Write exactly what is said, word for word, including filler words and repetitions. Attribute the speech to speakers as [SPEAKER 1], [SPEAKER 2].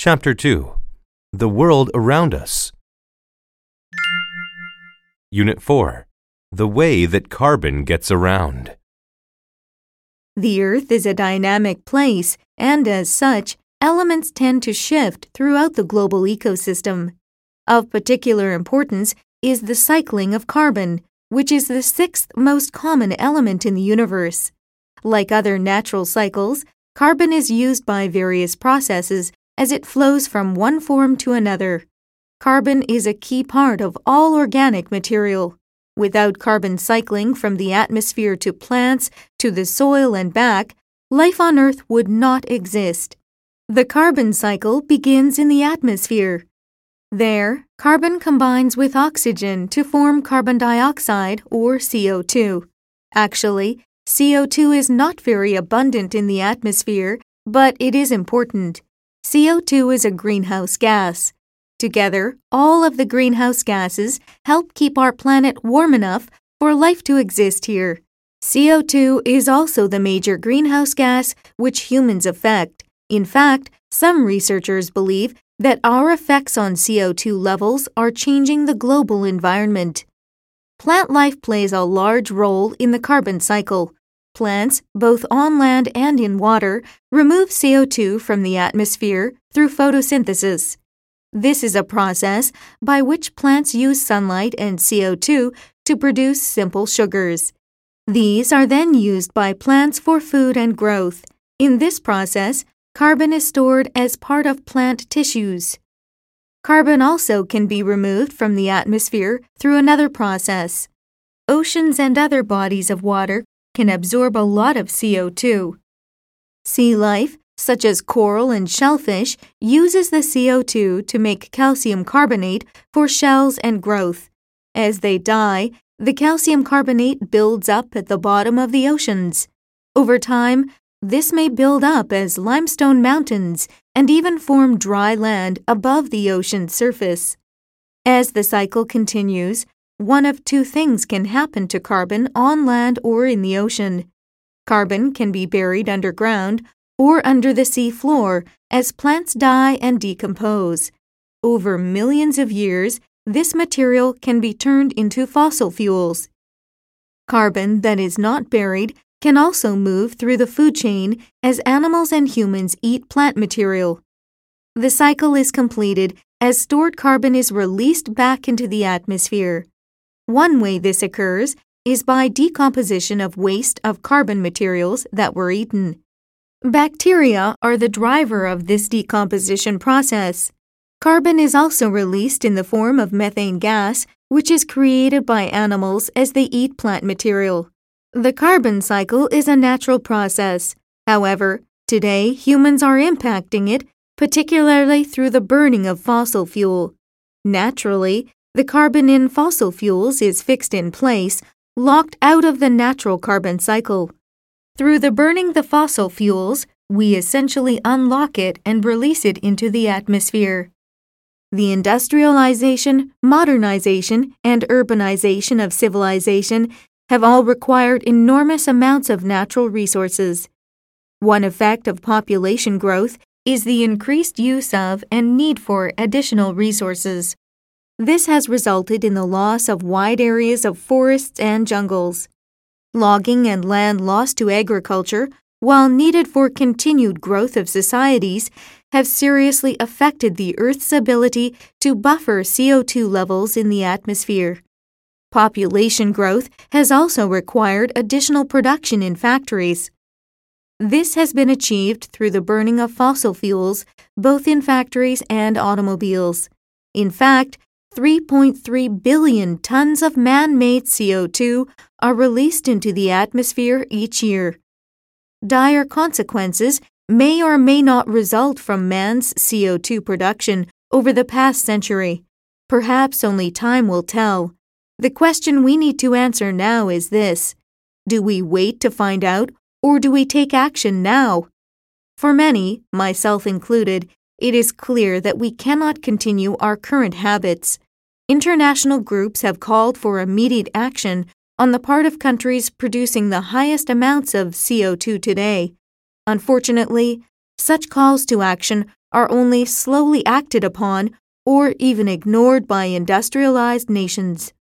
[SPEAKER 1] Chapter two. The World Around Us. Unit four. The Way That Carbon Gets Around.
[SPEAKER 2] The Earth is a dynamic place, and as such, elements tend to shift throughout the global ecosystem. Of particular importance is the cycling of carbon, which is the sixth most common element in the universe. Like other natural cycles, carbon is used by various processes as it flows from one form to another. Carbon is a key part of all organic material. Without carbon cycling from the atmosphere to plants, to the soil and back, life on Earth would not exist. The carbon cycle begins in the atmosphere. There, carbon combines with oxygen to form carbon dioxide or C O two. Actually, C O two is not very abundant in the atmosphere, but it is important. C O two is a greenhouse gas. Together, all of the greenhouse gases help keep our planet warm enough for life to exist here. C O two is also the major greenhouse gas which humans affect. In fact, some researchers believe that our effects on C O two levels are changing the global environment. Plant life plays a large role in the carbon cycle. Plants, both on land and in water, remove C O two from the atmosphere through photosynthesis. This is a process by which plants use sunlight and C O two to produce simple sugars. These are then used by plants for food and growth. In this process, carbon is stored as part of plant tissues. Carbon also can be removed from the atmosphere through another process. Oceans and other bodies of water can absorb a lot of C O two. Sea life, such as coral and shellfish, uses the C O two to make calcium carbonate for shells and growth. As they die, the calcium carbonate builds up at the bottom of the oceans. Over time, this may build up as limestone mountains and even form dry land above the ocean surface. As the cycle continues, one of two things can happen to carbon on land or in the ocean. Carbon can be buried underground or under the sea floor as plants die and decompose. Over millions of years, this material can be turned into fossil fuels. Carbon that is not buried can also move through the food chain as animals and humans eat plant material. The cycle is completed as stored carbon is released back into the atmosphere. One way this occurs is by decomposition of waste of carbon materials that were eaten. Bacteria are the driver of this decomposition process. Carbon is also released in the form of methane gas, which is created by animals as they eat plant material. The carbon cycle is a natural process. However, today humans are impacting it, particularly through the burning of fossil fuel. Naturally, the carbon in fossil fuels is fixed in place, locked out of the natural carbon cycle. Through the burning the fossil fuels, we essentially unlock it and release it into the atmosphere. The industrialization, modernization, and urbanization of civilization have all required enormous amounts of natural resources. One effect of population growth is the increased use of and need for additional resources. This has resulted in the loss of wide areas of forests and jungles. Logging and land lost to agriculture, while needed for continued growth of societies, have seriously affected the Earth's ability to buffer C O two levels in the atmosphere. Population growth has also required additional production in factories. This has been achieved through the burning of fossil fuels, both in factories and automobiles. In fact, three point three billion tons of man-made C O two are released into the atmosphere each year. Dire consequences may or may not result from man's C O two production over the past century. Perhaps only time will tell. The question we need to answer now is this: do we wait to find out, or do we take action now? For many, myself included, it is clear that we cannot continue our current habits. International groups have called for immediate action on the part of countries producing the highest amounts of C O two today. Unfortunately, such calls to action are only slowly acted upon or even ignored by industrialized nations.